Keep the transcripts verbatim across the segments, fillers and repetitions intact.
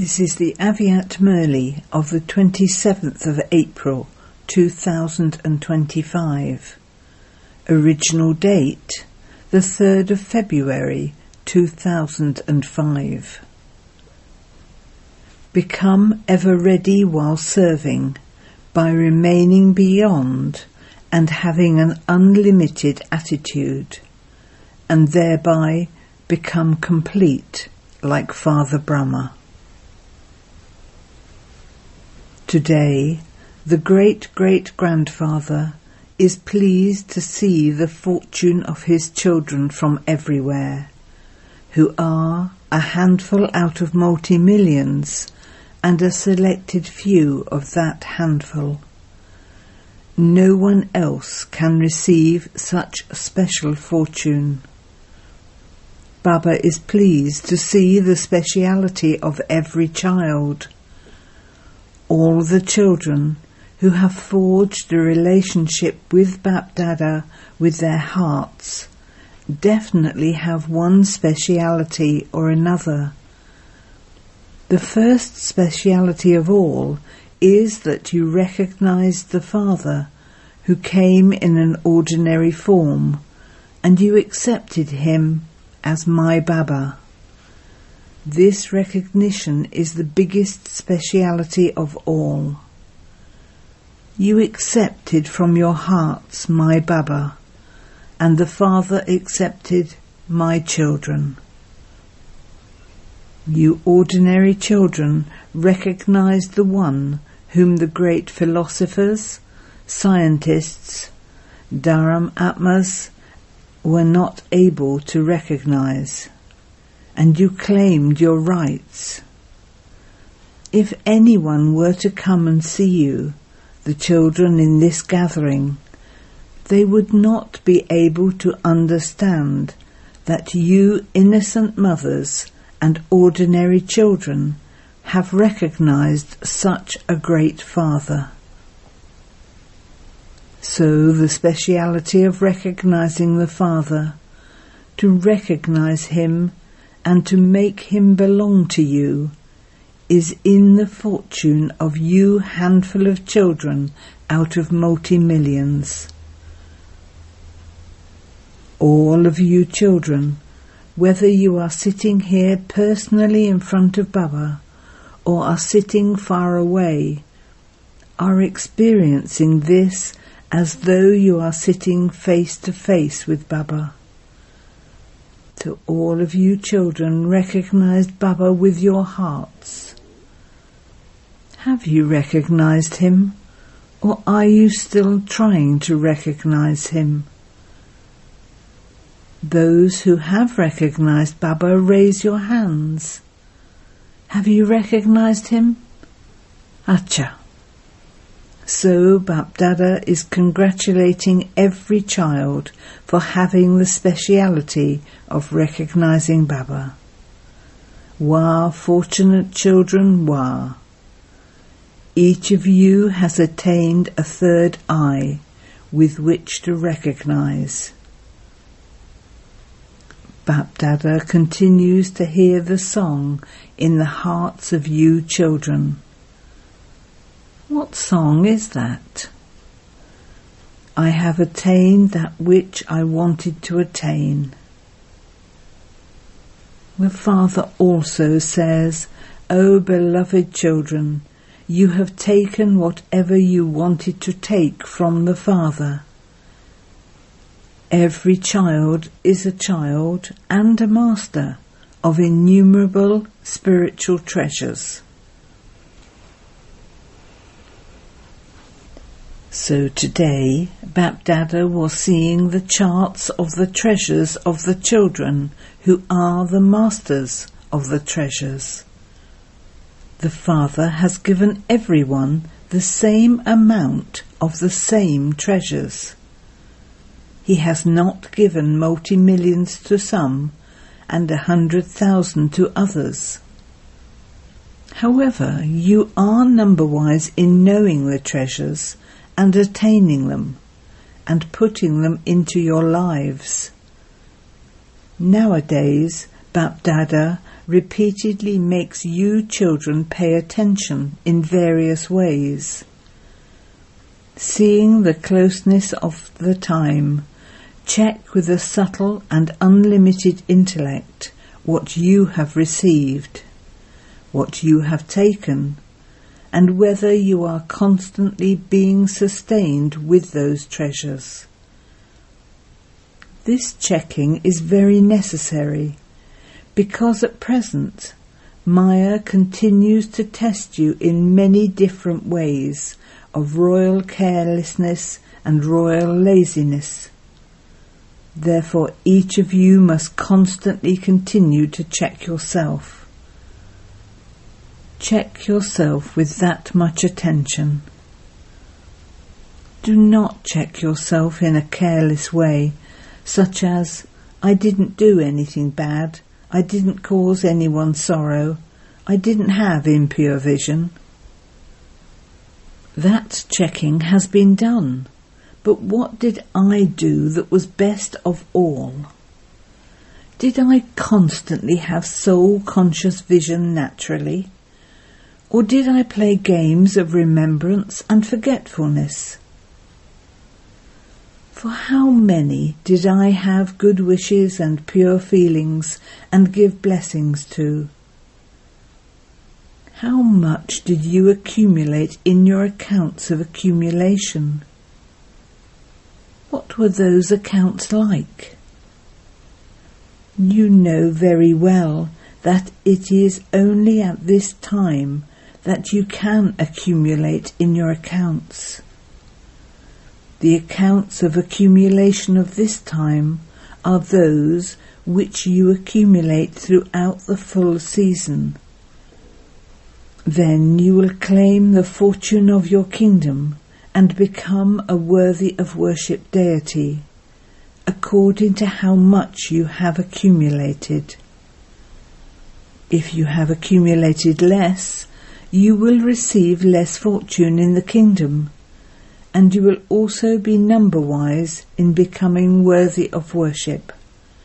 This is the Aviat Merli of the twenty-seventh of April two thousand twenty-five. Original date the third of February two thousand five. Become ever ready while serving by remaining beyond and having an unlimited attitude, and thereby become complete like Father Brahma. Today, the great-great-grandfather is pleased to see the fortune of his children from everywhere, who are a handful out of multi-millions and a selected few of that handful. No one else can receive such special fortune. Baba is pleased to see the speciality of every child. All the children who have forged a relationship with Bap-Dada with their hearts definitely have one speciality or another. The first speciality of all is that you recognize the Father who came in an ordinary form, and you accepted him as my Baba. This recognition is the biggest speciality of all. You accepted from your hearts my Baba, and the Father accepted my children. You ordinary children recognized the one whom the great philosophers, scientists, Dharam Atmas were not able to recognize, and you claimed your rights. If anyone were to come and see you, the children in this gathering, they would not be able to understand that you innocent mothers and ordinary children have recognized such a great Father. So the speciality of recognizing the Father, to recognize him and to make him belong to you, is in the fortune of you handful of children out of multi-millions. All of you children, whether you are sitting here personally in front of Baba or are sitting far away, are experiencing this as though you are sitting face to face with Baba. To all of you children, recognized Baba with your hearts. Have you recognized him, or are you still trying to recognize him? Those who have recognized Baba, raise your hands. Have you recognized him? Acha. So Bap-Dada is congratulating every child for having the speciality of recognizing Baba. Wah, fortunate children, wah. Each of you has attained a third eye with which to recognize. Bap-Dada continues to hear the song in the hearts of you children. What song is that? I have attained that which I wanted to attain. The Father also says, O beloved children, you have taken whatever you wanted to take from the Father. Every child is a child and a master of innumerable spiritual treasures. So today, Bap-Dada was seeing the charts of the treasures of the children who are the masters of the treasures. The Father has given everyone the same amount of the same treasures. He has not given multi-millions to some and a hundred thousand to others. However, you are number-wise in knowing the treasures and attaining them, and putting them into your lives. Nowadays, Bap-Dada repeatedly makes you children pay attention in various ways. Seeing the closeness of the time, check with a subtle and unlimited intellect what you have received, what you have taken, and whether you are constantly being sustained with those treasures. This checking is very necessary, because at present Maya continues to test you in many different ways of royal carelessness and royal laziness. Therefore, each of you must constantly continue to check yourself. Check yourself with that much attention. Do not check yourself in a careless way, such as, I didn't do anything bad, I didn't cause anyone sorrow, I didn't have impure vision. That checking has been done, but what did I do that was best of all? Did I constantly have soul-conscious vision naturally? Or did I play games of remembrance and forgetfulness? For how many did I have good wishes and pure feelings and give blessings to? How much did you accumulate in your accounts of accumulation? What were those accounts like? You know very well that it is only at this time that you can accumulate in your accounts. The accounts of accumulation of this time are those which you accumulate throughout the full season. Then you will claim the fortune of your kingdom and become a worthy of worship deity, according to how much you have accumulated. If you have accumulated less, you will receive less fortune in the kingdom, and you will also be number-wise in becoming worthy of worship.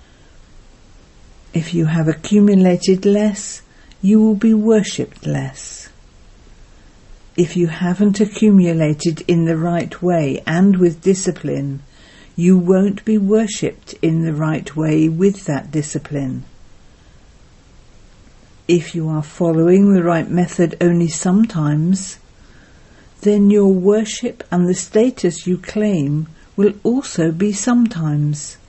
If you have accumulated less, you will be worshipped less. If you haven't accumulated in the right way and with discipline, you won't be worshipped in the right way with that discipline. If you are following the right method only sometimes, then your worship and the status you claim will also be sometimes.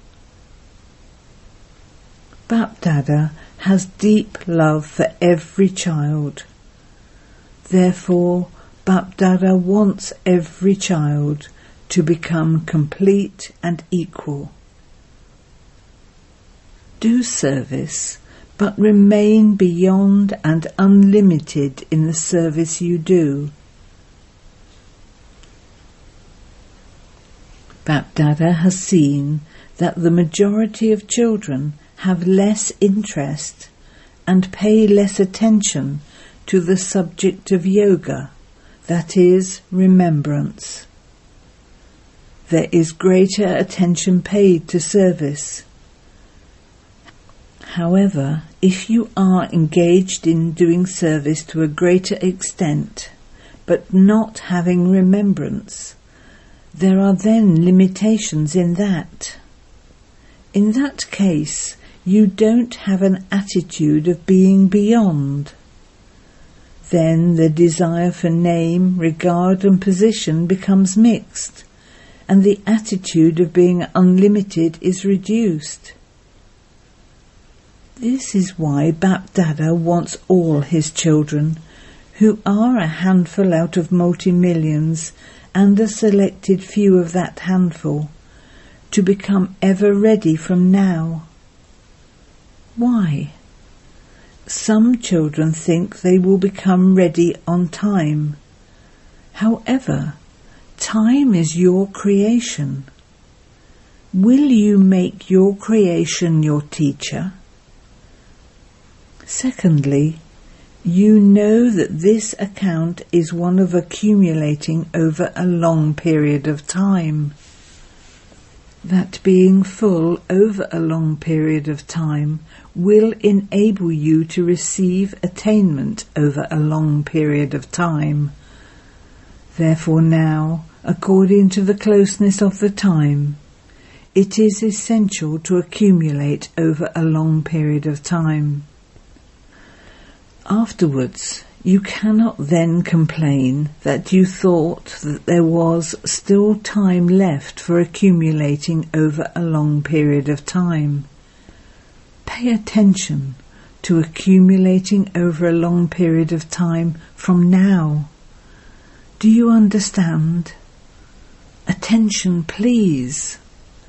Bapdada has deep love for every child. Therefore, Bapdada wants every child to become complete and equal. Do service, but remain beyond and unlimited in the service you do. Bapdada has seen that the majority of children have less interest and pay less attention to the subject of yoga, that is, remembrance. There is greater attention paid to service. However, if you are engaged in doing service to a greater extent, but not having remembrance, there are then limitations in that. In that case, you don't have an attitude of being beyond. Then the desire for name, regard and position becomes mixed, and the attitude of being unlimited is reduced. This is why Bapdada wants all his children, who are a handful out of multi-millions and a selected few of that handful, to become ever ready from now. Why? Some children think they will become ready on time. However, time is your creation. Will you make your creation your teacher? Secondly, you know that this account is one of accumulating over a long period of time. That being full over a long period of time will enable you to receive attainment over a long period of time. Therefore now, according to the closeness of the time, it is essential to accumulate over a long period of time. Afterwards, you cannot then complain that you thought that there was still time left for accumulating over a long period of time. Pay attention to accumulating over a long period of time from now. Do you understand? Attention, please.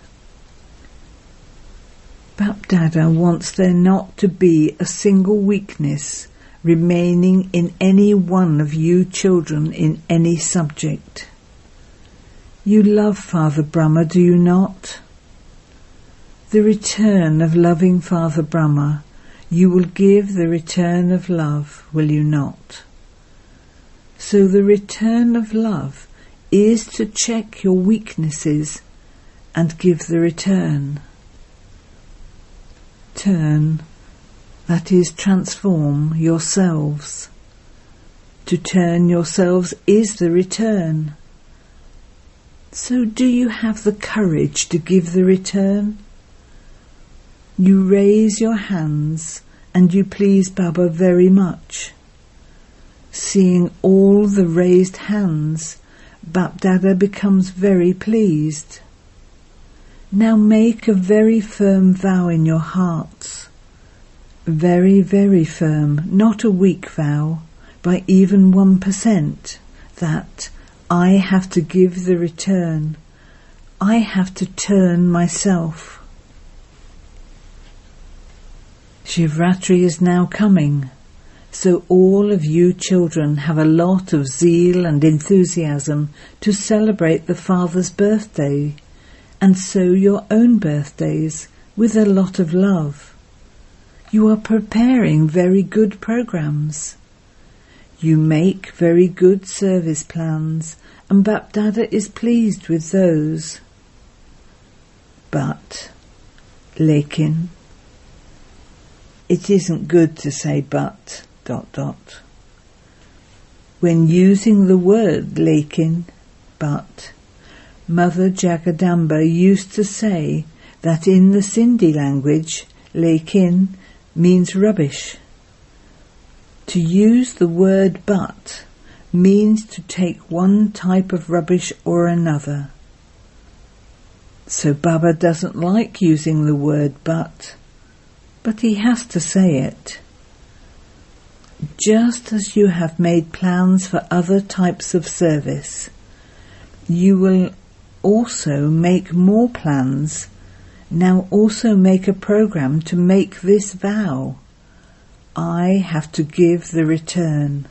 BapDada wants there not to be a single weakness remaining in any one of you children in any subject. You love Father Brahma, do you not? The return of loving Father Brahma, you will give the return of love, will you not? So the return of love is to check your weaknesses and give the return. Turn, that is, transform yourselves. To turn yourselves is the return. So do you have the courage to give the return? You raise your hands and you please Baba very much. Seeing all the raised hands, BapDada becomes very pleased. Now make a very firm vow in your hearts. Very, very firm, not a weak vow, by even one percent, that I have to give the return. I have to turn myself. Shivratri is now coming, so all of you children have a lot of zeal and enthusiasm to celebrate the Father's birthday, and so your own birthdays with a lot of love. You are preparing very good programs. You make very good service plans, and BapDada is pleased with those. But, lekin, it isn't good to say but, dot dot. When using the word lekin, but, Mother Jagadamba used to say that in the Sindhi language, lekin means rubbish. To use the word but means to take one type of rubbish or another. So Baba doesn't like using the word but, but he has to say it. Just as you have made plans for other types of service, you will also make more plans. Now also make a program to make this vow. I have to give the return.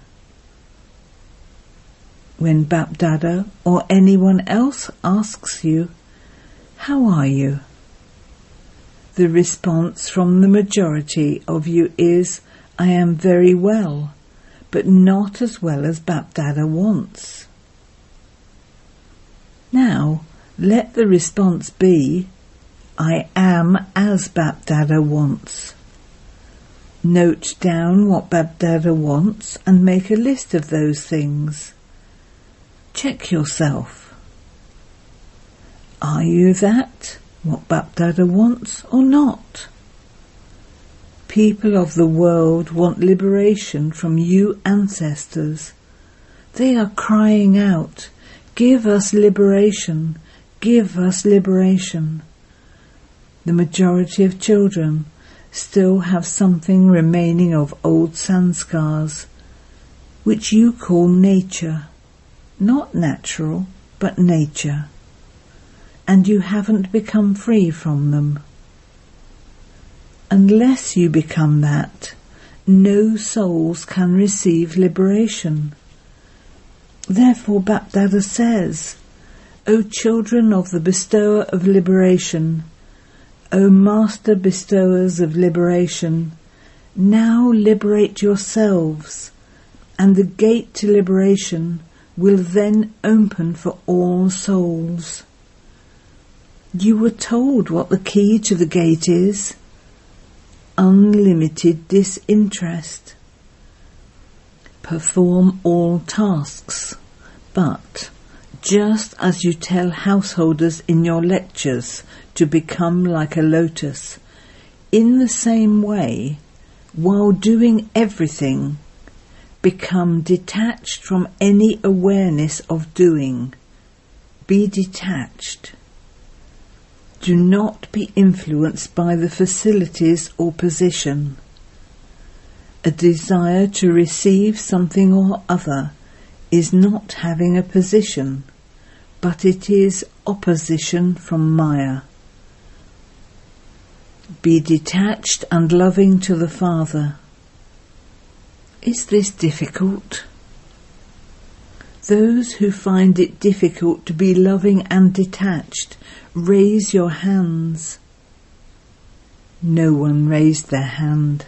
When BapDada or anyone else asks you, how are you? The response from the majority of you is, I am very well, but not as well as BapDada wants. Now, let the response be, I am as BapDada wants. Note down what BapDada wants and make a list of those things. Check yourself. Are you that, what BapDada wants, or not? People of the world want liberation from you ancestors. They are crying out, give us liberation, give us liberation. The majority of children still have something remaining of old sanskars, which you call nature, not natural, but nature, and you haven't become free from them. Unless you become that, no souls can receive liberation. Therefore BapDada says, O children of the bestower of liberation, O master bestowers of liberation, now liberate yourselves, and the gate to liberation will then open for all souls. You were told what the key to the gate is. Unlimited disinterest. Perform all tasks, but just as you tell householders in your lectures to become like a lotus, in the same way, while doing everything, become detached from any awareness of doing. Be detached. Do not be influenced by the facilities or position. A desire to receive something or other is not having a position, but it is opposition from Maya. Be detached and loving to the Father. Is this difficult? Those who find it difficult to be loving and detached, raise your hands. No one raised their hand.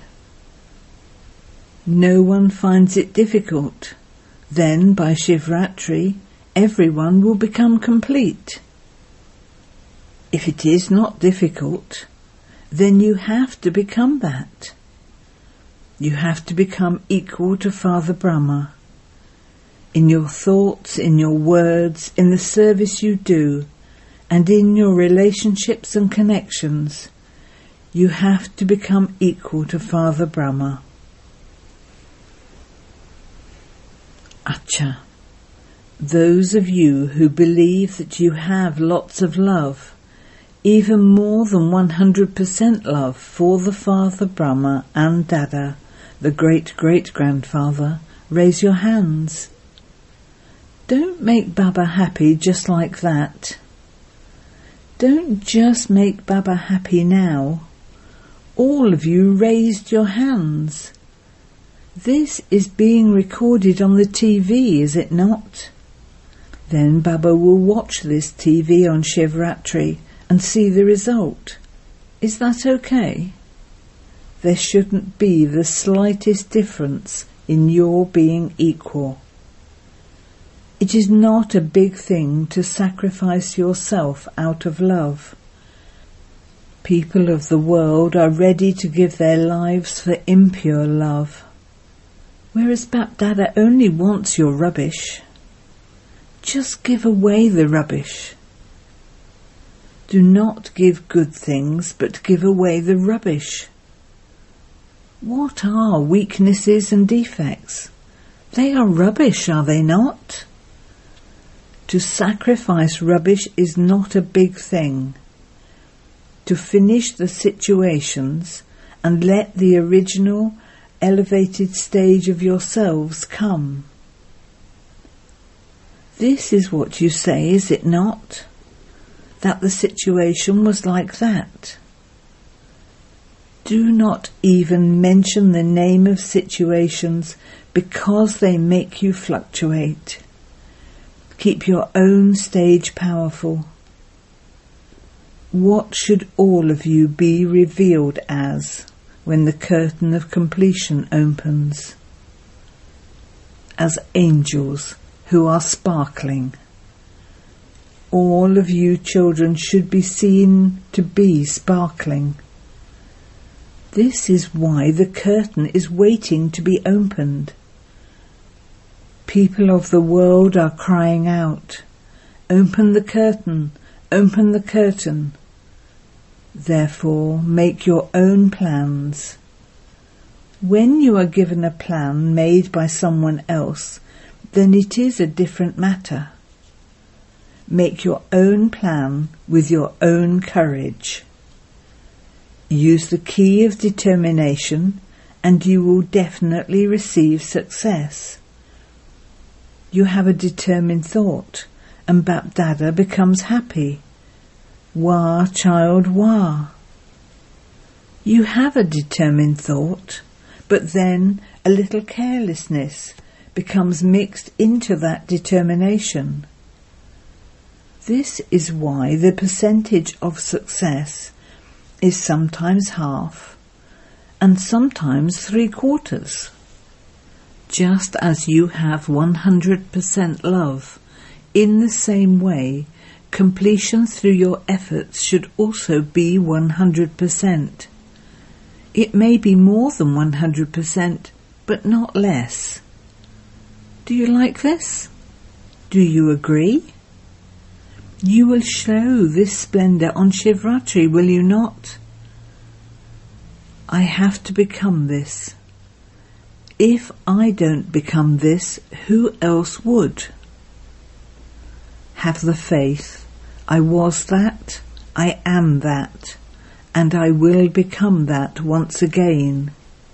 No one finds it difficult. Then, by Shivratri, everyone will become complete. If it is not difficult, then you have to become that. You have to become equal to Father Brahma. In your thoughts, in your words, in the service you do, and in your relationships and connections, you have to become equal to Father Brahma. Acha, those of you who believe that you have lots of love, even more than one hundred percent love for the Father Brahma and Dada, the great-great-grandfather, raise your hands. Don't make Baba happy just like that. Don't just make Baba happy now. All of you raised your hands. This is being recorded on the T V, is it not? Then Baba will watch this T V on Shivratri and see the result. Is that okay? There shouldn't be the slightest difference in your being equal. It is not a big thing to sacrifice yourself out of love. People of the world are ready to give their lives for impure love, whereas Bap Dada only wants your rubbish. Just give away the rubbish. Do not give good things, but give away the rubbish. What are weaknesses and defects? They are rubbish, are they not? To sacrifice rubbish is not a big thing. To finish the situations and let the original elevated stage of yourselves come. This is what you say, is it not? That the situation was like that. Do not even mention the name of situations because they make you fluctuate. Keep your own stage powerful. What should all of you be revealed as when the curtain of completion opens? As angels who are sparkling. All of you children should be seen to be sparkling. This is why the curtain is waiting to be opened. People of the world are crying out, "Open the curtain, open the curtain." Therefore, make your own plans. When you are given a plan made by someone else, then it is a different matter. Make your own plan with your own courage. Use the key of determination and you will definitely receive success. You have a determined thought and Bap Dada becomes happy. Wah, child, wah. You have a determined thought, but then a little carelessness becomes mixed into that determination. This is why the percentage of success is sometimes half and sometimes three quarters. Just as you have one hundred percent love, in the same way completion through your efforts should also be one hundred percent. It may be more than one hundred percent, but not less. Do you like this? Do you agree? You will show this splendour on Shivratri, will you not? I have to become this. If I don't become this, who else would? Have the faith. I was that, I am that, and I will become that once again.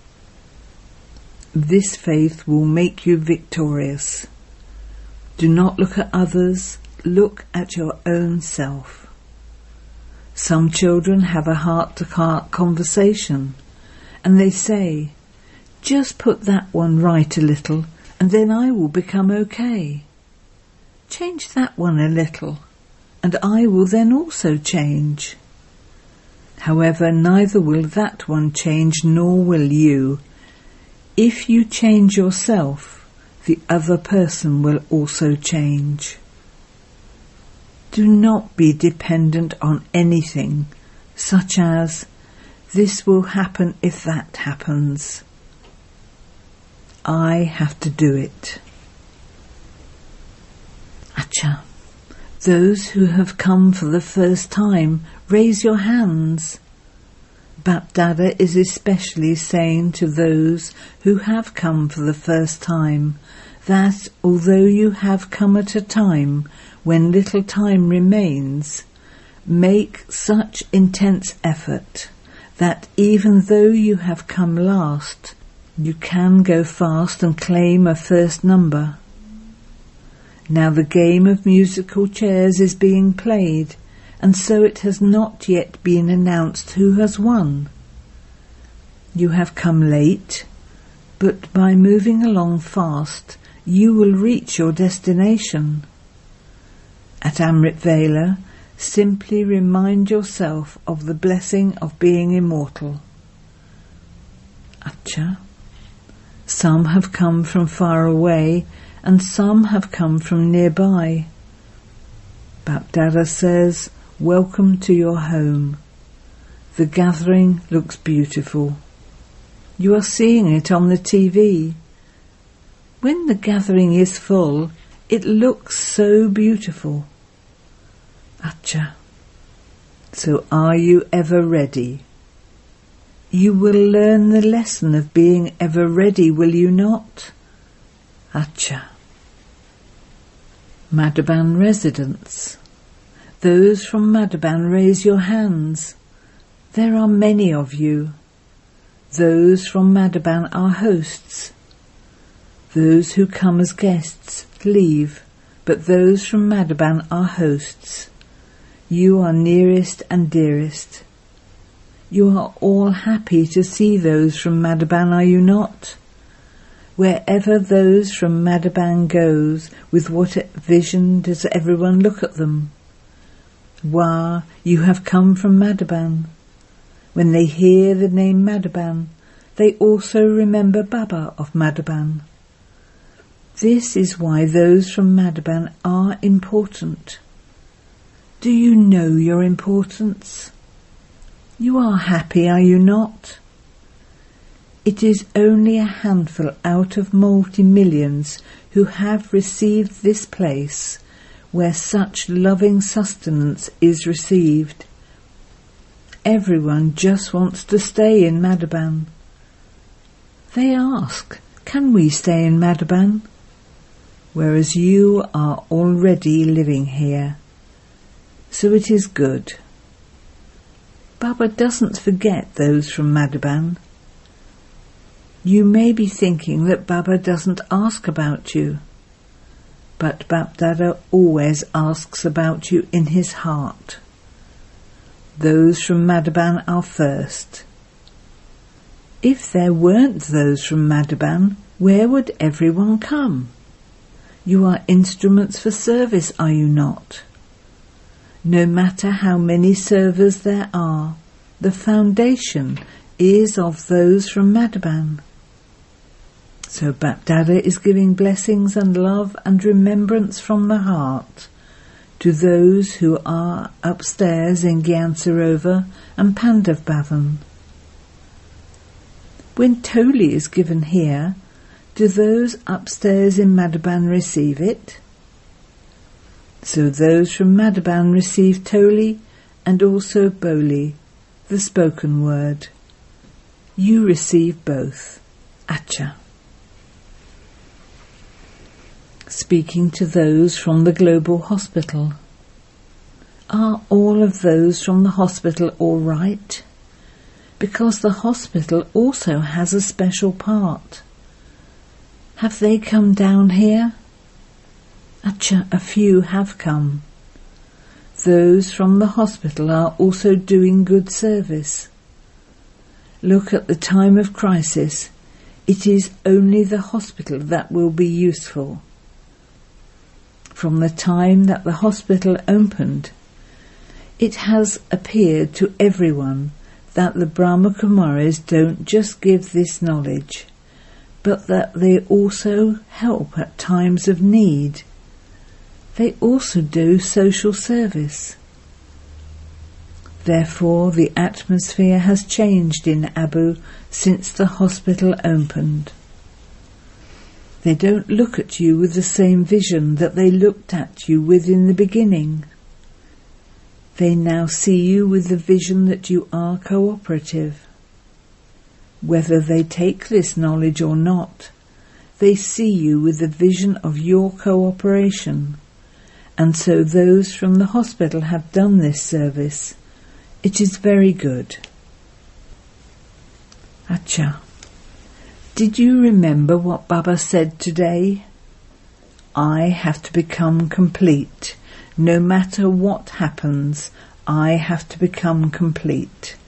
This faith will make you victorious. Do not look at others, look at your own self. Some children have a heart-to-heart conversation, and they say, just put that one right a little, and then I will become okay. Change that one a little, and I will then also change. However, neither will that one change, nor will you. If you change yourself, the other person will also change. Do not be dependent on anything, such as, this will happen if that happens. I have to do it. Acha. Those who have come for the first time, raise your hands. Bapdada is especially saying to those who have come for the first time that although you have come at a time when little time remains, make such intense effort that even though you have come last, you can go fast and claim a first number. Now the game of musical chairs is being played, and so it has not yet been announced who has won. You have come late, but by moving along fast, you will reach your destination. At Amrit Vela, simply remind yourself of the blessing of being immortal. Acha. Some have come from far away, and some have come from nearby. Bapdada says, welcome to your home. The gathering looks beautiful. You are seeing it on the T V. When the gathering is full, it looks so beautiful. Acha. So are you ever ready? You will learn the lesson of being ever ready, will you not? Acha. Madhaban residents. Those from Madhaban, raise your hands. There are many of you. Those from Madhaban are hosts. Those who come as guests leave, but those from Madhaban are hosts. You are nearest and dearest. You are all happy to see those from Madhaban, are you not? Wherever those from Madhaban goes, with what vision does everyone look at them? Wah, you have come from Madhaban. When they hear the name Madhaban, they also remember Baba of Madhaban. This is why those from Madhaban are important. Do you know your importance? You are happy, are you not? It is only a handful out of multi-millions who have received this place where such loving sustenance is received. Everyone just wants to stay in Madhaban. They ask, can we stay in Madhaban? Whereas you are already living here. So it is good. Baba doesn't forget those from Madhaban. You may be thinking that Baba doesn't ask about you, but Bapdada always asks about you in his heart. Those from Madhaban are first. If there weren't those from Madhaban, where would everyone come? You are instruments for service, are you not? No matter how many servers there are, the foundation is of those from Madhaban. So Bapdada is giving blessings and love and remembrance from the heart to those who are upstairs in Gyan Sarovar and Pandavbhavan. When Toli is given here, do those upstairs in Madhaban receive it? So those from Madhaban receive Toli and also Boli, the spoken word. You receive both. Acha. Speaking to those from the global hospital. Are all of those from the hospital all right? Because the hospital also has a special part. Have they come down here? Acha, a few have come. Those from the hospital are also doing good service. Look, at the time of crisis, it is only the hospital that will be useful. From the time that the hospital opened, it has appeared to everyone that the Brahma Kumaris don't just give this knowledge, but that they also help at times of need. They also do social service. Therefore, the atmosphere has changed in Abu since the hospital opened. They don't look at you with the same vision that they looked at you with in the beginning. They now see you with the vision that you are cooperative. Whether they take this knowledge or not, they see you with the vision of your cooperation. And so those from the hospital have done this service. It is very good. Acha. Did you remember what Baba said today? I have to become complete. No matter what happens, I have to become complete.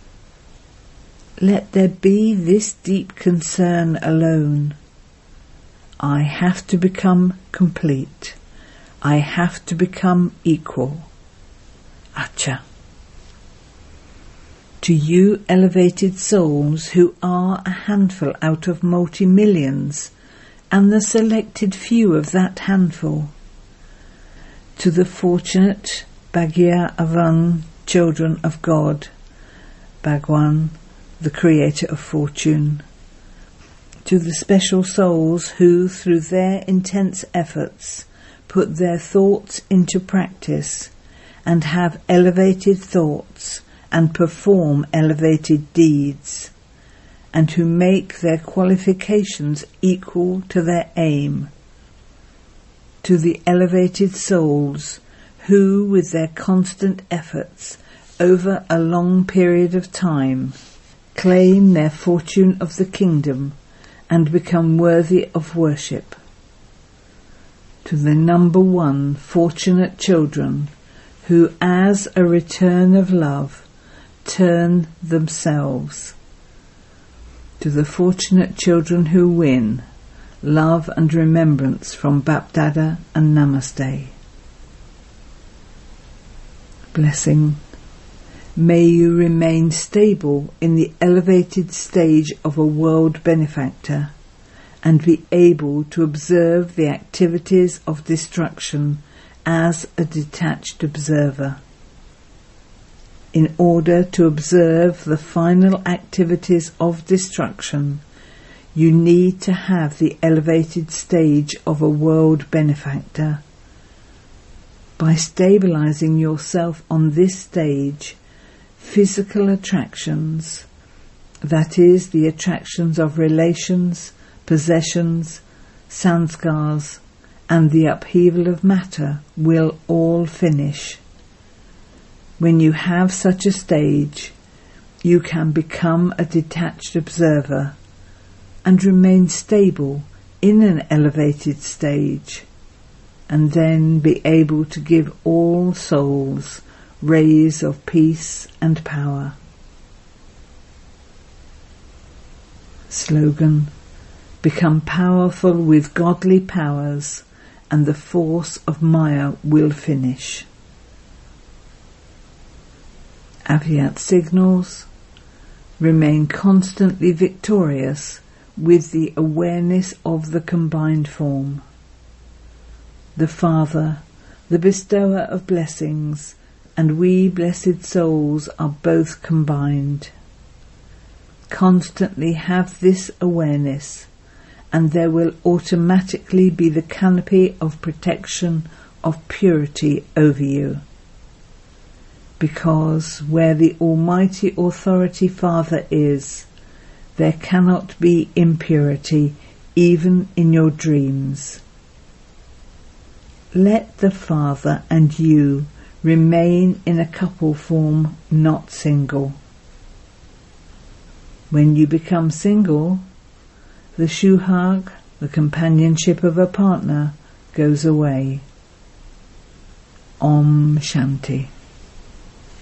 Let there be this deep concern alone. I have to become complete. I have to become equal. Acha. To you elevated souls who are a handful out of multi-millions and the selected few of that handful, to the fortunate Bhagya Avan children of God, Bhagwan, the creator of fortune, to the special souls who, through their intense efforts, put their thoughts into practice and have elevated thoughts and perform elevated deeds, and who make their qualifications equal to their aim, to the elevated souls who, with their constant efforts over a long period of time, claim their fortune of the kingdom and become worthy of worship. To the number one fortunate children who, as a return of love, turn themselves. To the fortunate children who win love and remembrance from Bapdada and Namaste. Blessing. May you remain stable in the elevated stage of a world benefactor and be able to observe the activities of destruction as a detached observer. In order to observe the final activities of destruction, you need to have the elevated stage of a world benefactor. By stabilizing yourself on this stage, physical attractions, that is, the attractions of relations, possessions, sanskars, and the upheaval of matter will all finish. When you have such a stage, you can become a detached observer and remain stable in an elevated stage, and then be able to give all souls rays of peace and power. Slogan: become powerful with godly powers, and the force of Maya will finish. Avyat signals: remain constantly victorious with the awareness of the combined form. The Father, the bestower of blessings, and we blessed souls are both combined. Constantly have this awareness, and there will automatically be the canopy of protection of purity over you. Because where the Almighty Authority Father is, there cannot be impurity even in your dreams. Let the Father and you remain in a couple form, not single. When you become single, the shuhag, the companionship of a partner, goes away. Om Shanti.